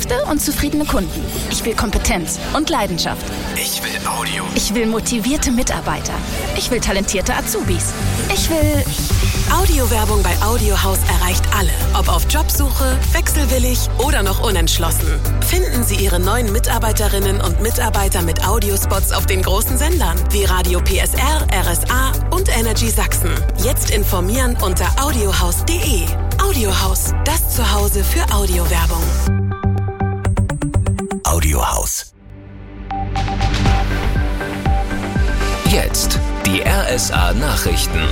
Feste und zufriedene Kunden. Ich will Kompetenz und Leidenschaft. Ich will Audio. Ich will motivierte Mitarbeiter. Ich will talentierte Azubis. Ich will... Audiowerbung bei Audiohaus erreicht alle. Ob auf Jobsuche, wechselwillig oder noch unentschlossen. Finden Sie Ihre neuen Mitarbeiterinnen und Mitarbeiter mit Audiospots auf den großen Sendern wie Radio PSR, RSA und Energy Sachsen. Jetzt informieren unter audiohaus.de. Audiohaus, das Zuhause für Audiowerbung. Audiohaus. Jetzt die RSA Nachrichten.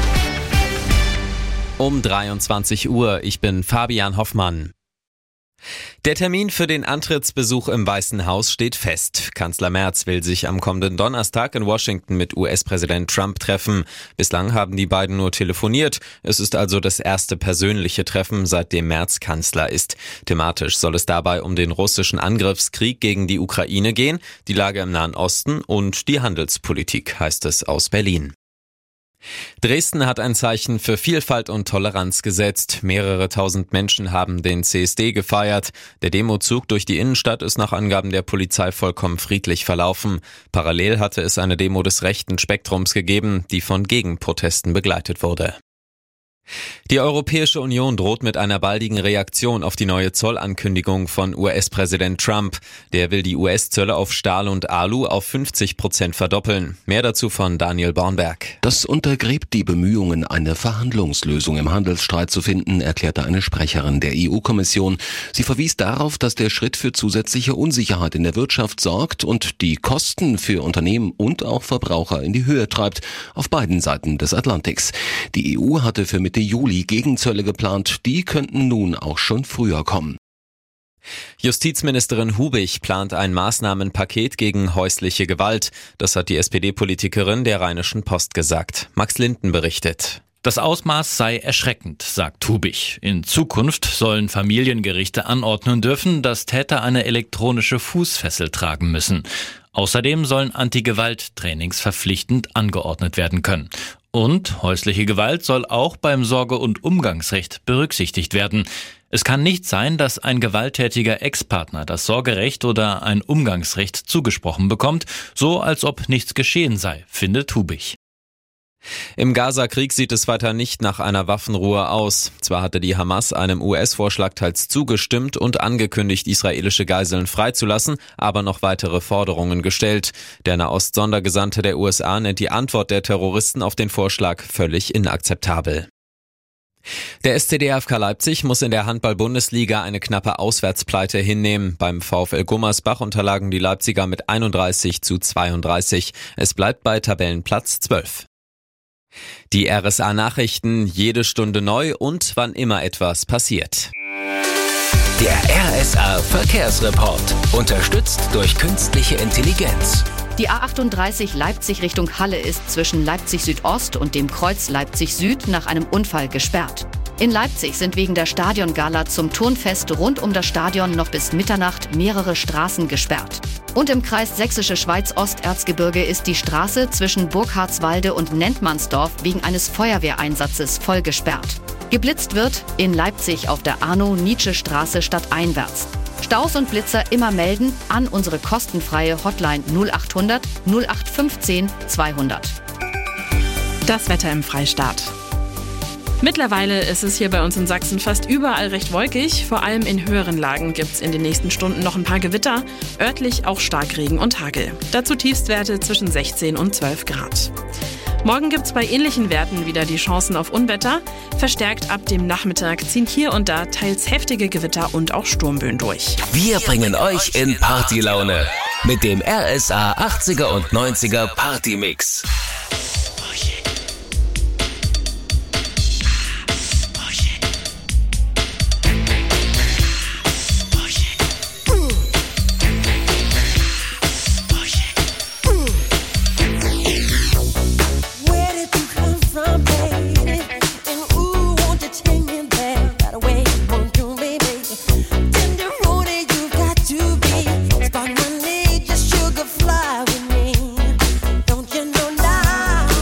Um 23 Uhr, ich bin Fabian Hoffmann. Der Termin für den Antrittsbesuch im Weißen Haus steht fest. Kanzler Merz will sich am kommenden Donnerstag in Washington mit US-Präsident Trump treffen. Bislang haben die beiden nur telefoniert. Es ist also das erste persönliche Treffen, seitdem Merz Kanzler ist. Thematisch soll es dabei um den russischen Angriffskrieg gegen die Ukraine gehen, die Lage im Nahen Osten und die Handelspolitik, heißt es aus Berlin. Dresden hat ein Zeichen für Vielfalt und Toleranz gesetzt. Mehrere tausend Menschen haben den CSD gefeiert. Der Demozug durch die Innenstadt ist nach Angaben der Polizei vollkommen friedlich verlaufen. Parallel hatte es eine Demo des rechten Spektrums gegeben, die von Gegenprotesten begleitet wurde. Die Europäische Union droht mit einer baldigen Reaktion auf die neue Zollankündigung von US-Präsident Trump. Der will die US-Zölle auf Stahl und Alu auf 50% verdoppeln. Mehr dazu von Daniel Bornberg. Das untergräbt die Bemühungen, eine Verhandlungslösung im Handelsstreit zu finden, erklärte eine Sprecherin der EU-Kommission. Sie verwies darauf, dass der Schritt für zusätzliche Unsicherheit in der Wirtschaft sorgt und die Kosten für Unternehmen und auch Verbraucher in die Höhe treibt, auf beiden Seiten des Atlantiks. Die EU hatte für Mitte Juli Gegenzölle geplant, die könnten nun auch schon früher kommen. Justizministerin Hubig plant ein Maßnahmenpaket gegen häusliche Gewalt. Das hat die SPD-Politikerin der Rheinischen Post gesagt. Max Linden berichtet. Das Ausmaß sei erschreckend, sagt Hubig. In Zukunft sollen Familiengerichte anordnen dürfen, dass Täter eine elektronische Fußfessel tragen müssen. Außerdem sollen Anti-Gewalt-Trainings verpflichtend angeordnet werden können. Und häusliche Gewalt soll auch beim Sorge- und Umgangsrecht berücksichtigt werden. Es kann nicht sein, dass ein gewalttätiger Ex-Partner das Sorgerecht oder ein Umgangsrecht zugesprochen bekommt, so als ob nichts geschehen sei, findet Hubig. Im Gaza-Krieg sieht es weiter nicht nach einer Waffenruhe aus. Zwar hatte die Hamas einem US-Vorschlag teils zugestimmt und angekündigt, israelische Geiseln freizulassen, aber noch weitere Forderungen gestellt. Der Nahost-Sondergesandte der USA nennt die Antwort der Terroristen auf den Vorschlag völlig inakzeptabel. Der SC DFK Leipzig muss in der Handball-Bundesliga eine knappe Auswärtspleite hinnehmen. Beim VfL Gummersbach unterlagen die Leipziger mit 31:32. Es bleibt bei Tabellenplatz 12. Die RSA Nachrichten, jede Stunde neu und wann immer etwas passiert. Der RSA Verkehrsreport, unterstützt durch künstliche Intelligenz. Die A38 Leipzig Richtung Halle ist zwischen Leipzig Südost und dem Kreuz Leipzig Süd nach einem Unfall gesperrt. In Leipzig sind wegen der Stadiongala zum Turnfest rund um das Stadion noch bis Mitternacht mehrere Straßen gesperrt. Und im Kreis Sächsische Schweiz-Osterzgebirge ist die Straße zwischen Burkhardswalde und Nentmannsdorf wegen eines Feuerwehreinsatzes voll gesperrt. Geblitzt wird in Leipzig auf der Arno-Nietzsche-Straße stadteinwärts. Staus und Blitzer immer melden an unsere kostenfreie Hotline 0800 0815 200. Das Wetter im Freistaat. Mittlerweile ist es hier bei uns in Sachsen fast überall recht wolkig. Vor allem in höheren Lagen gibt es in den nächsten Stunden noch ein paar Gewitter, örtlich auch Starkregen und Hagel. Dazu Tiefstwerte zwischen 16 und 12 Grad. Morgen gibt es bei ähnlichen Werten wieder die Chancen auf Unwetter. Verstärkt ab dem Nachmittag ziehen hier und da teils heftige Gewitter und auch Sturmböen durch. Wir bringen euch in Partylaune mit dem RSA 80er und 90er Partymix. Fly with me, don't you know now?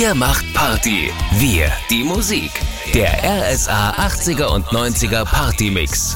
Ihr macht Party, wir die Musik. Der RSA 80er und 90er Party-Mix.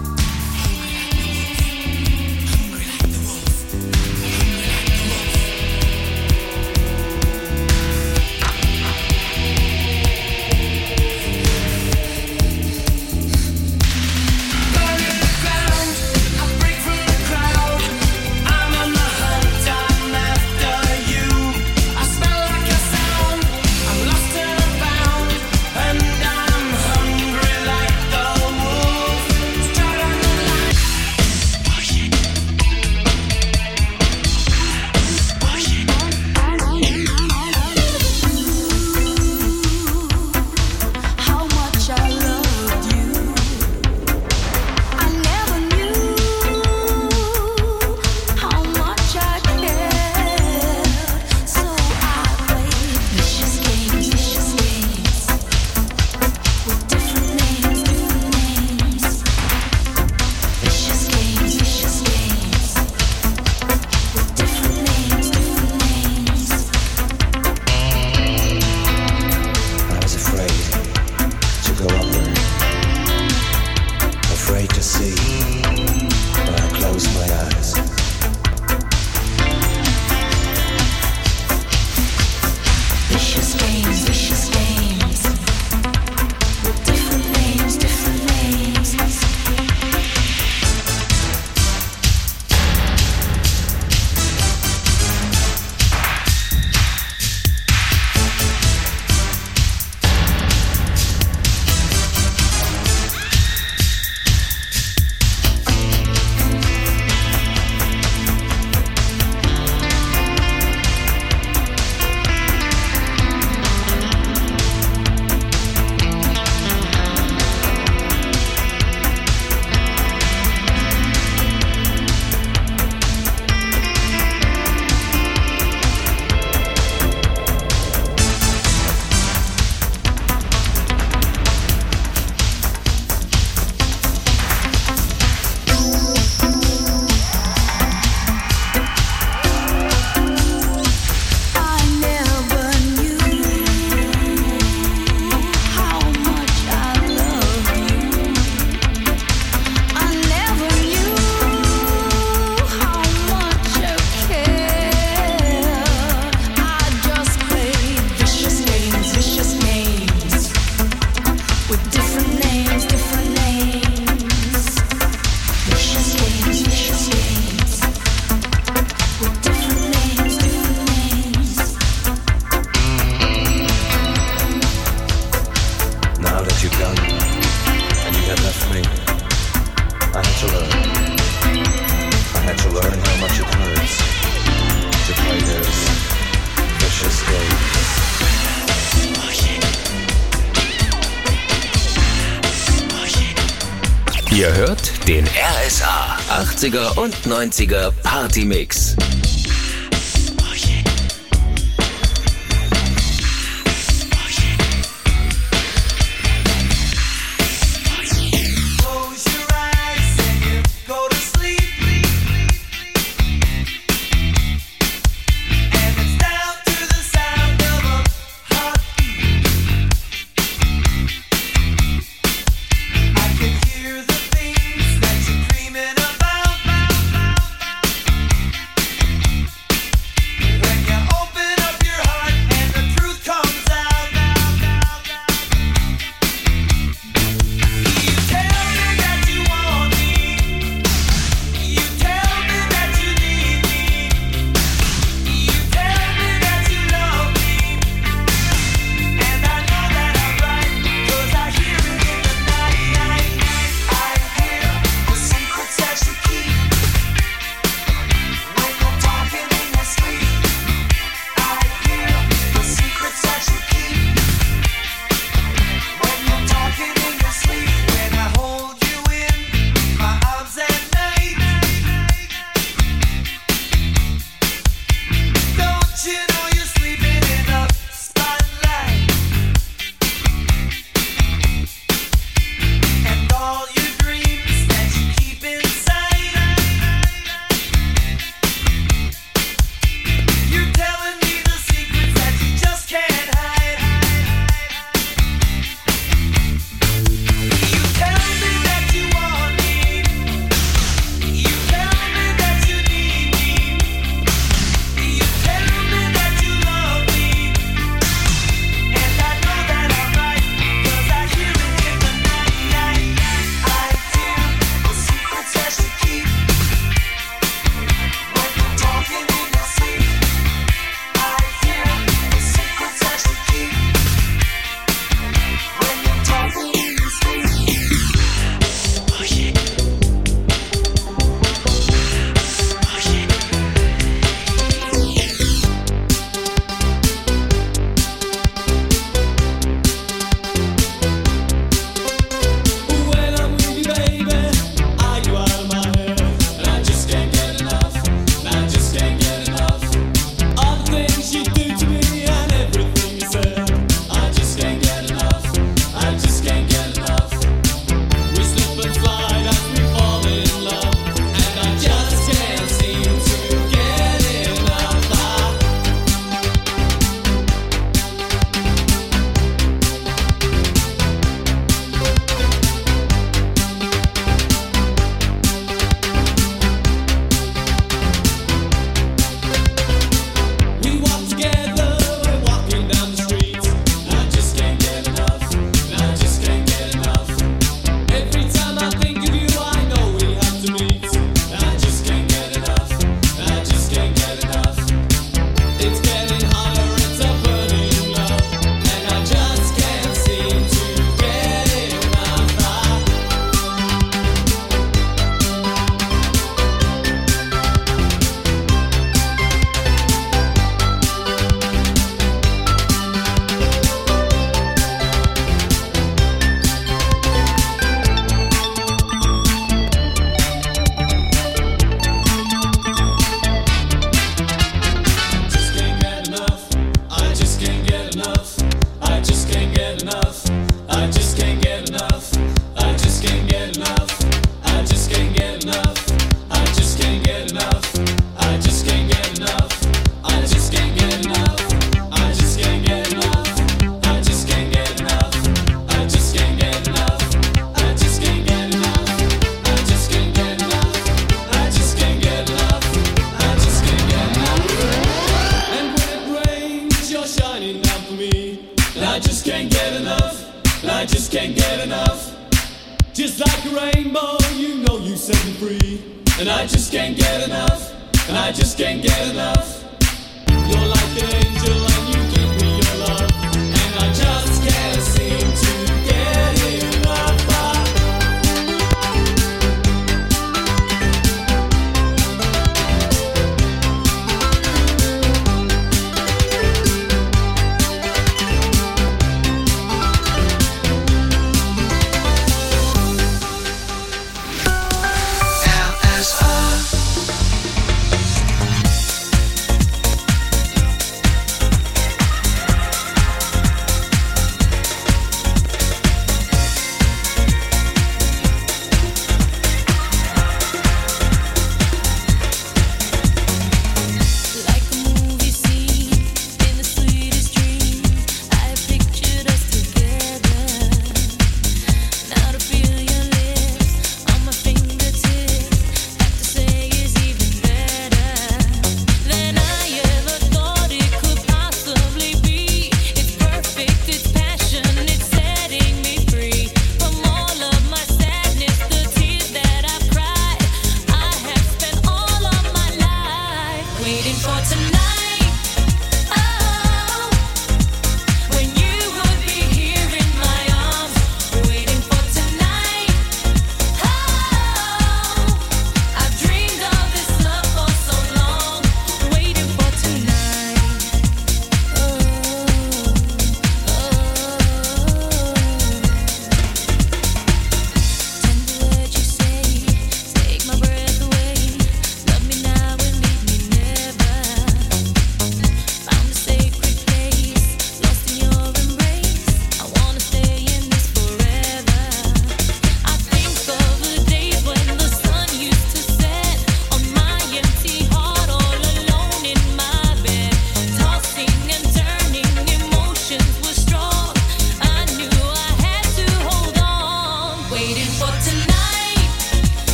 Ihr hört den RSA 80er und 90er Party-Mix. get enough. I just can't get enough. I just can't get enough. I just can't get enough. I just can't get enough. I just can't get enough. I just can't get enough. I just can't get enough. I just can't get enough. I just can't get enough. I just can't get enough. I just can't get enough. I just can't get enough. And when it rains, you're shining down for me. And I just can't get enough. And I just can't get enough. Just like a rainbow, you know you set me free. And I just can't get enough. And I just can't get enough. You're like an angel and you give me your love. And I just can't seem to get enough.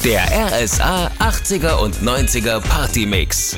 Der RSA 80er und 90er Partymix.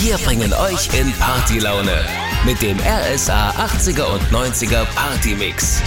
Wir bringen euch in Partylaune mit dem RSA 80er und 90er Partymix.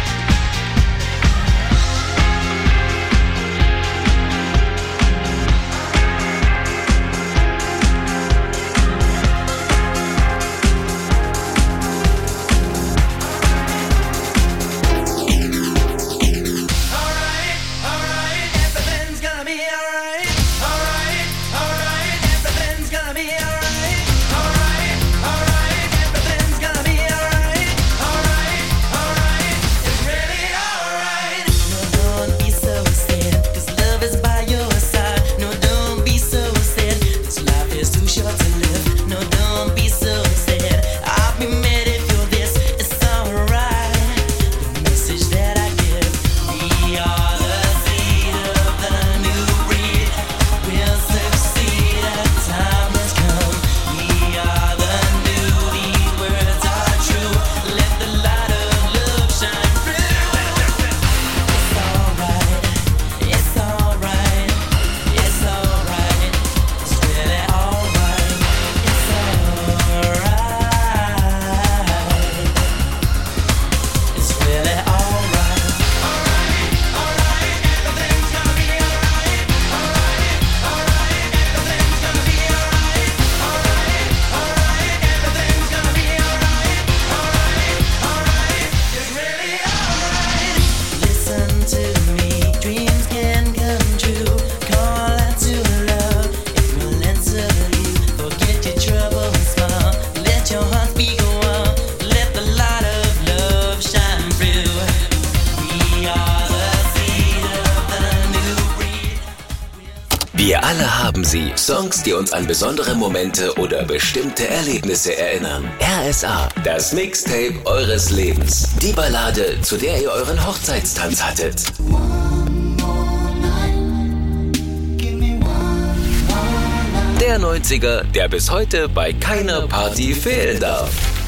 Wir alle haben sie. Songs, die uns an besondere Momente oder bestimmte Erlebnisse erinnern. RSA, das Mixtape eures Lebens. Die Ballade, zu der ihr euren Hochzeitstanz hattet. Der 90er, der bis heute bei keiner Party fehlen darf.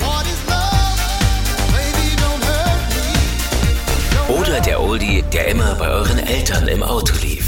Oder der Oldie, der immer bei euren Eltern im Auto lief.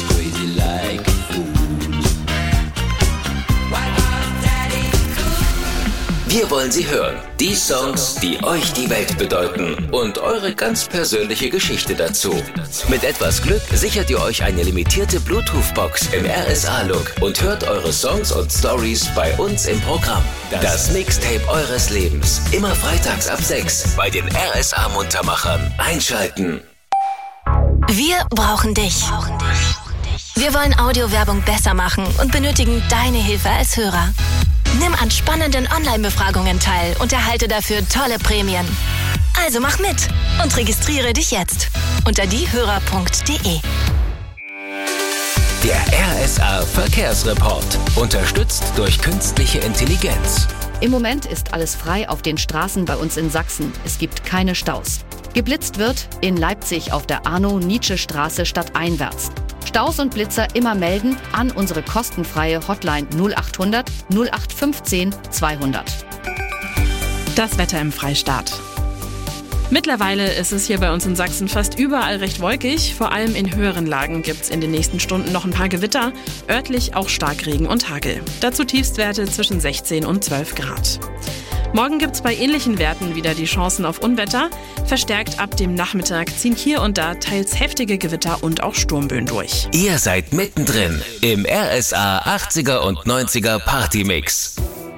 Wir wollen sie hören. Die Songs, die euch die Welt bedeuten und eure ganz persönliche Geschichte dazu. Mit etwas Glück sichert ihr euch eine limitierte Bluetooth-Box im RSA-Look und hört eure Songs und Stories bei uns im Programm. Das Mixtape eures Lebens. Immer freitags ab 6 bei den RSA-Muntermachern. Einschalten. Wir brauchen dich. Wir wollen Audiowerbung besser machen und benötigen deine Hilfe als Hörer. Nimm an spannenden Online-Befragungen teil und erhalte dafür tolle Prämien. Also mach mit und registriere dich jetzt unter diehörer.de. Der RSA Verkehrsreport, unterstützt durch künstliche Intelligenz. Im Moment ist alles frei auf den Straßen bei uns in Sachsen. Es gibt keine Staus. Geblitzt wird in Leipzig auf der Arno-Nietzsche-Straße stadteinwärts. Staus und Blitzer immer melden an unsere kostenfreie Hotline 0800 0815 200. Das Wetter im Freistaat. Mittlerweile ist es hier bei uns in Sachsen fast überall recht wolkig. Vor allem in höheren Lagen gibt es in den nächsten Stunden noch ein paar Gewitter, örtlich auch Starkregen und Hagel. Dazu Tiefstwerte zwischen 16 und 12 Grad. Morgen gibt es bei ähnlichen Werten wieder die Chancen auf Unwetter. Verstärkt ab dem Nachmittag ziehen hier und da teils heftige Gewitter und auch Sturmböen durch. Ihr seid mittendrin im RSA 80er und 90er Partymix.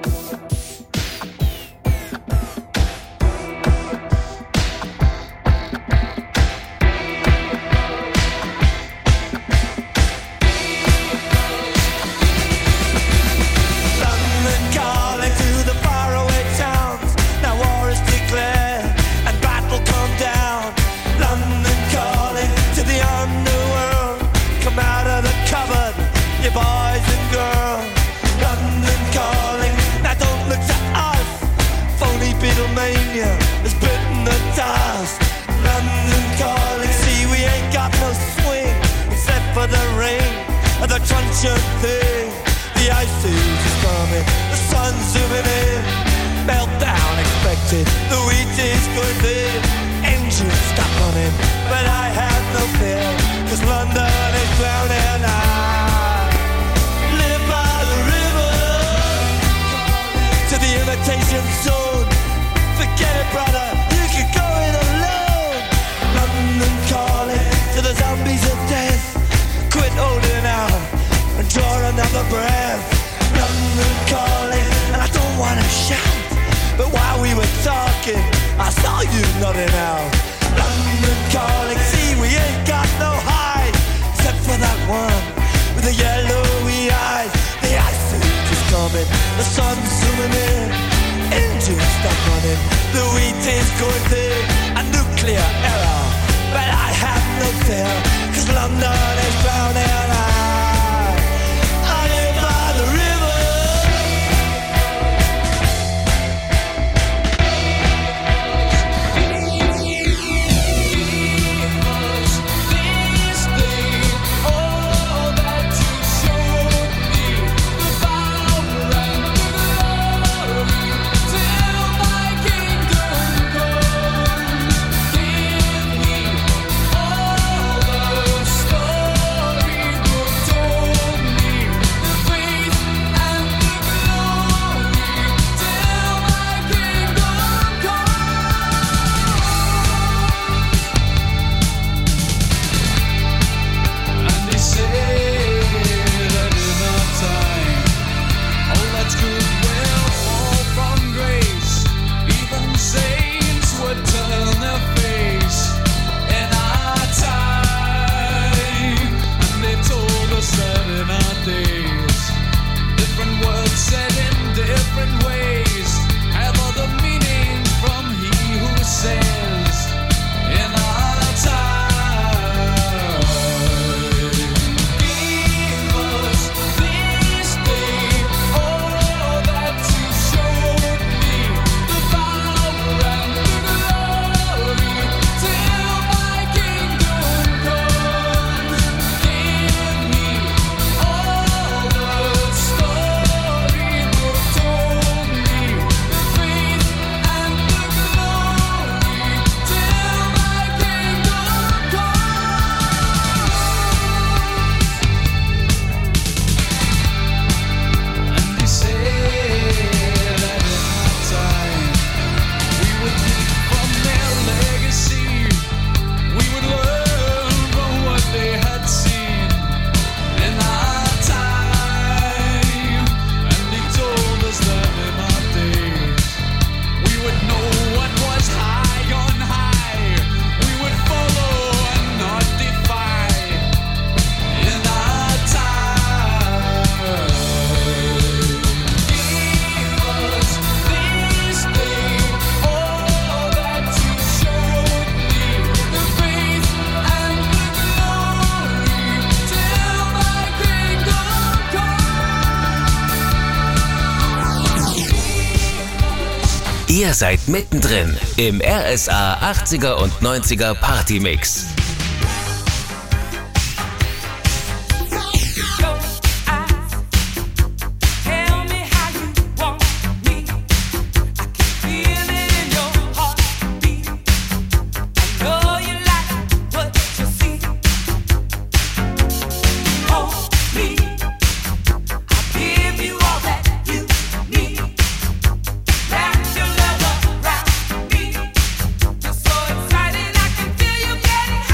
Thing. The ice is coming, the sun's zooming in. Meltdown expected, the wheat is good in. Engines stop running, but I have no fear, 'cause London is drowning. I live by the river, nothing else. London calling, see we ain't got no hide, except for that one with the yellowy eyes. The ice age is coming, the sun's zooming in, engines stop running, the wheat is going thin, a nuclear error, but I have no fear, 'cause London is drowning. I live by the river. Ihr seid mittendrin im RSA 80er und 90er Partymix. So excited, I can feel you getting high.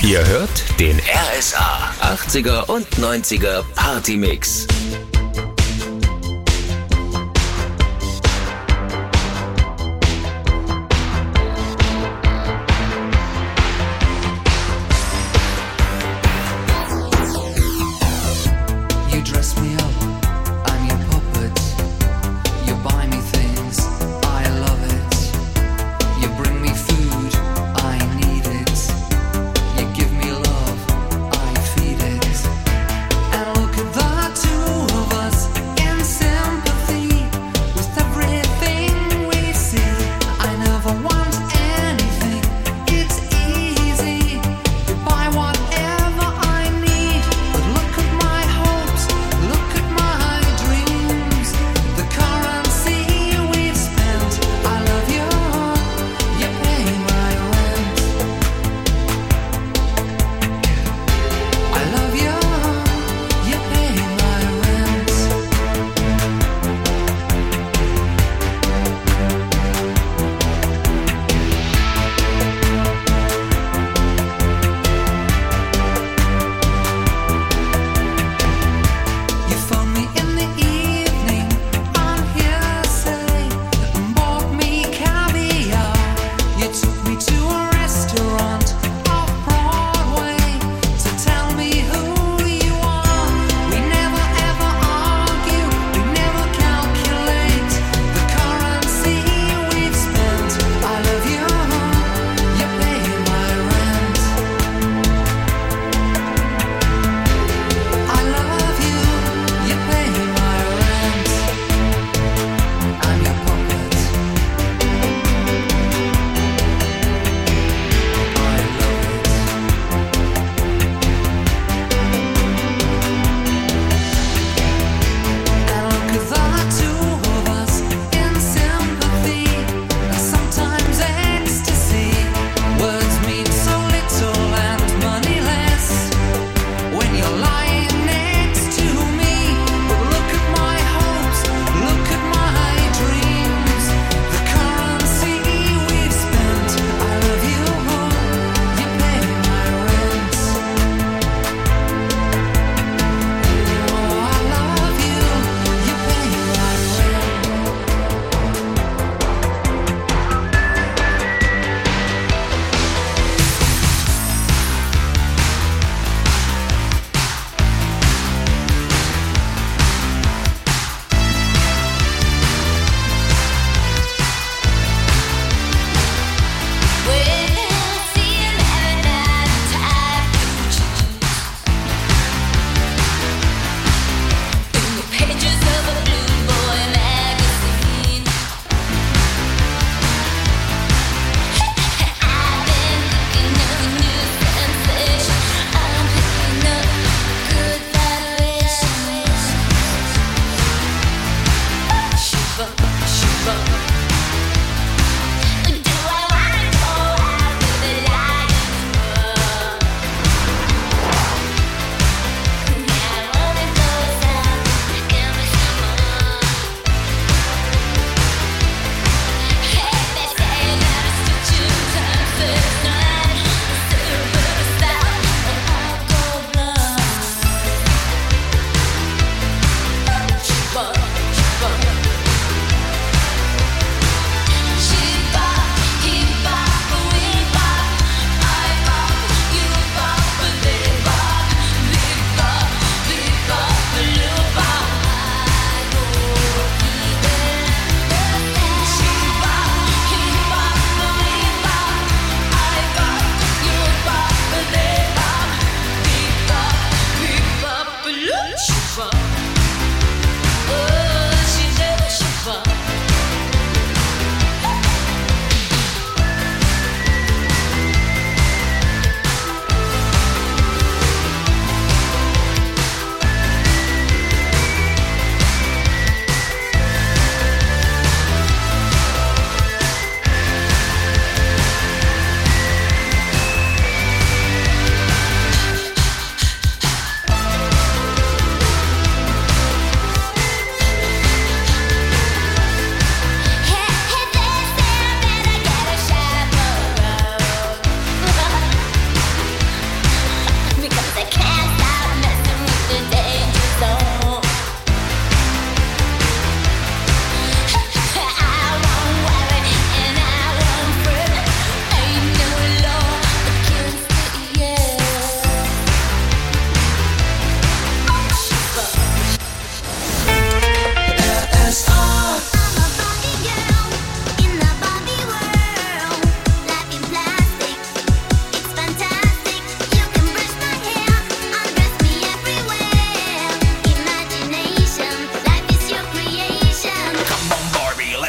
Ihr hört den RSA 80er und 90er Partymix. To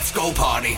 let's go party.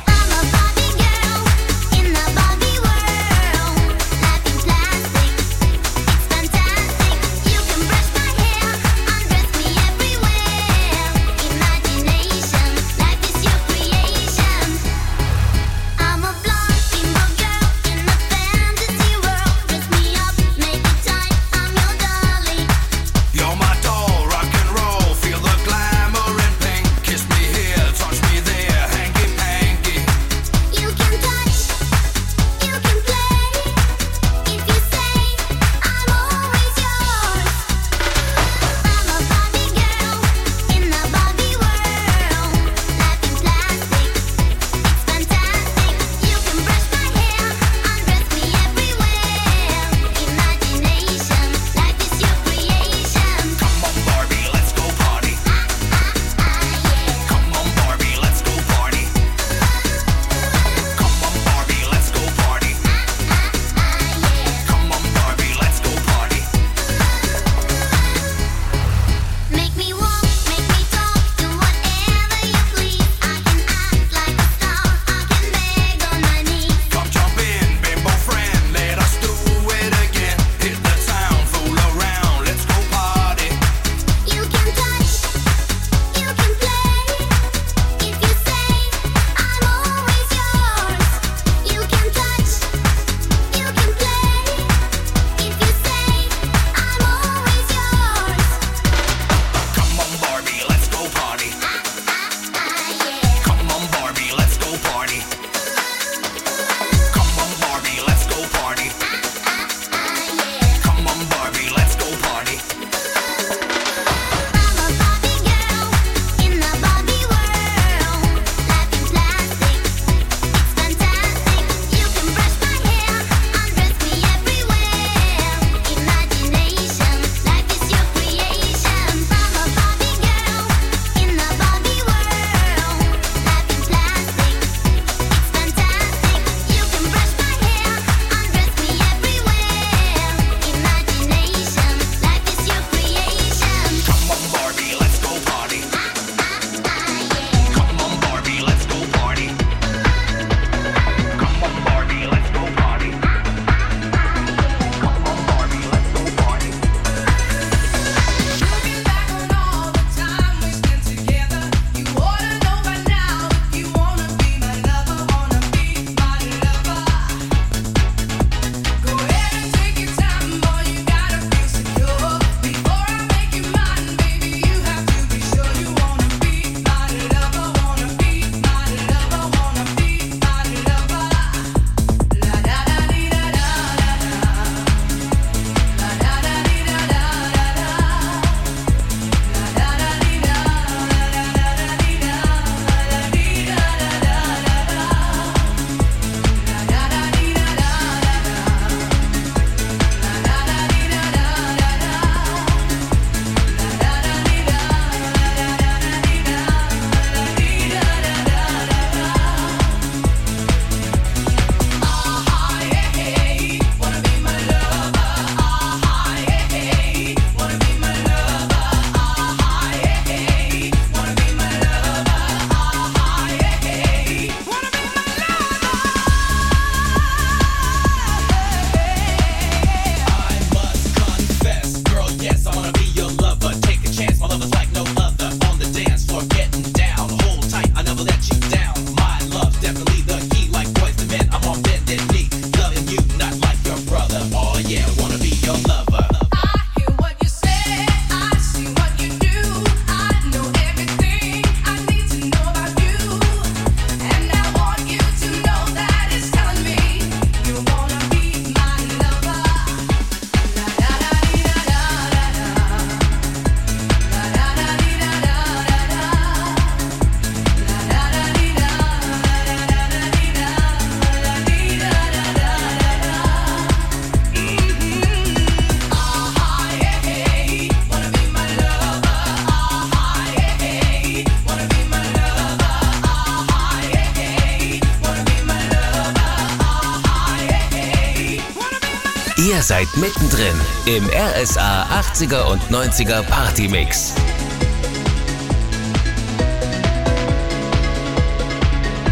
Ihr seid mittendrin im RSA 80er und 90er Partymix.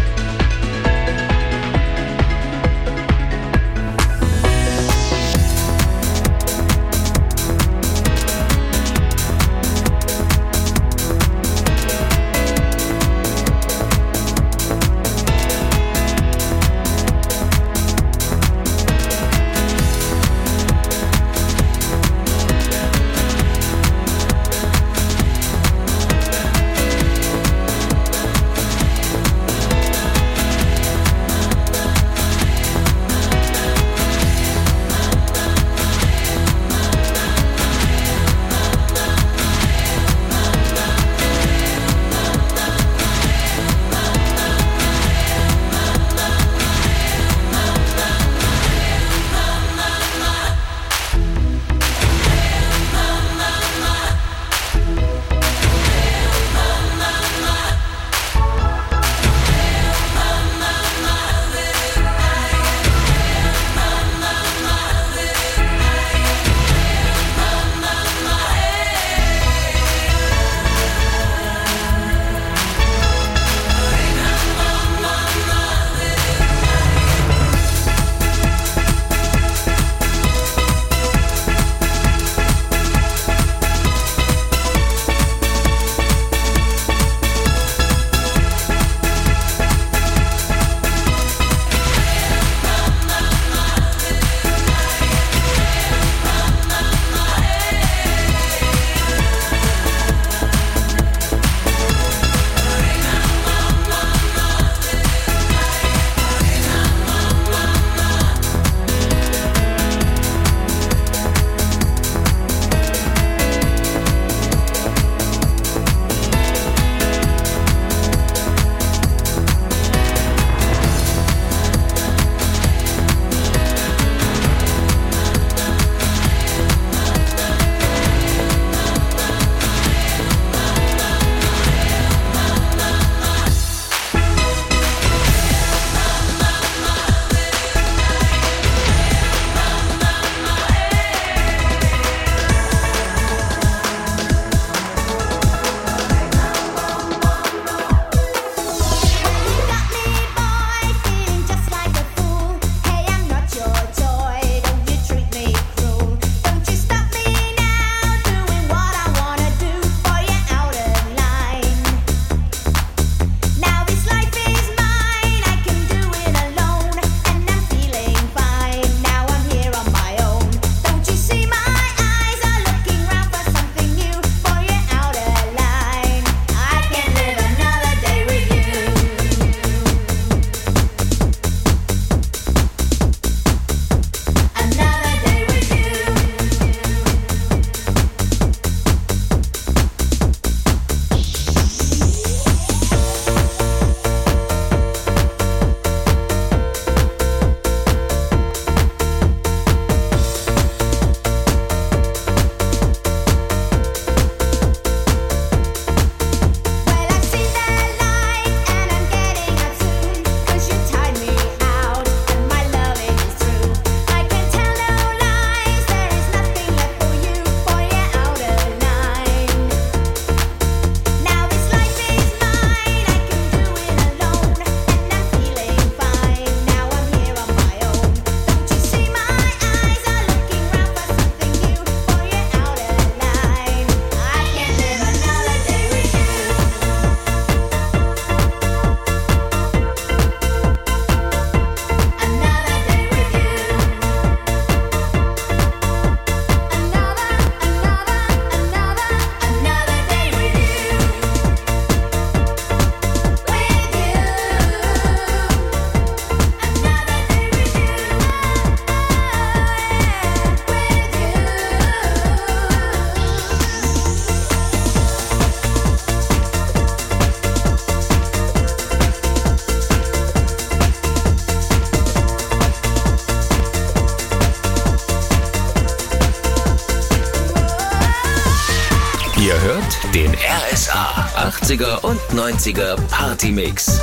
RSA 80er und 90er Partymix.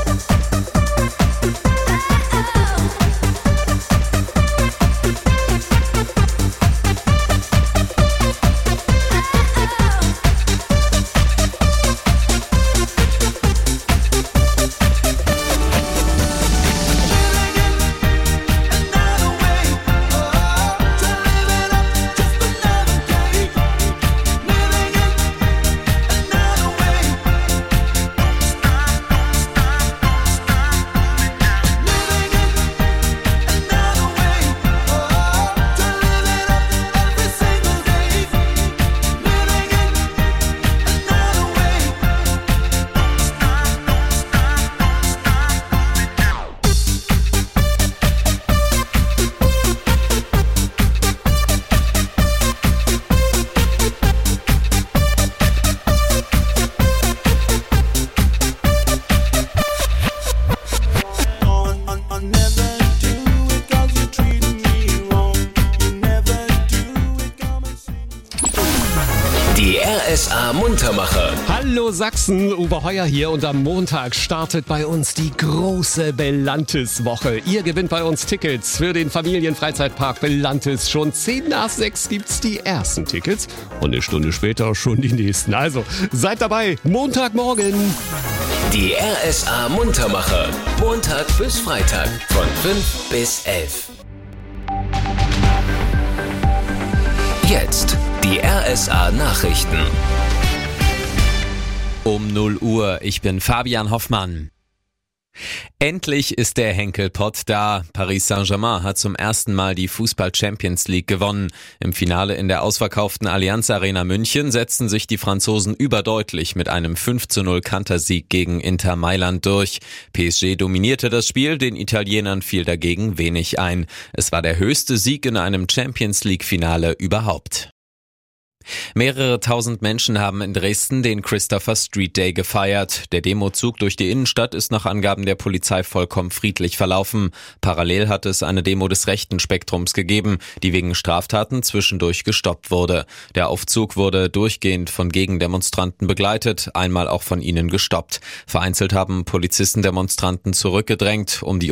Die RSA Muntermacher. Hallo Sachsen, Uwe Heuer hier und am Montag startet bei uns die große Belantis-Woche. Ihr gewinnt bei uns Tickets für den Familienfreizeitpark Belantis. Schon 5:10 gibt's die ersten Tickets und eine Stunde später schon die nächsten. Also seid dabei, Montagmorgen. Die RSA Muntermacher. Montag bis Freitag von 5 bis 11. Jetzt die RSA Nachrichten. Um 0 Uhr, ich bin Fabian Hoffmann. Endlich ist der Henkelpott da. Paris Saint-Germain hat zum ersten Mal die Fußball-Champions League gewonnen. Im Finale in der ausverkauften Allianz Arena München setzten sich die Franzosen überdeutlich mit einem 5:0 Kantersieg gegen Inter Mailand durch. PSG dominierte das Spiel, den Italienern fiel dagegen wenig ein. Es war der höchste Sieg in einem Champions League-Finale überhaupt. Mehrere tausend Menschen haben in Dresden den Christopher Street Day gefeiert. Der Demozug durch die Innenstadt ist nach Angaben der Polizei vollkommen friedlich verlaufen. Parallel hat es eine Demo des rechten Spektrums gegeben, die wegen Straftaten zwischendurch gestoppt wurde. Der Aufzug wurde durchgehend von Gegendemonstranten begleitet, einmal auch von ihnen gestoppt. Vereinzelt haben Polizisten Demonstranten zurückgedrängt, um die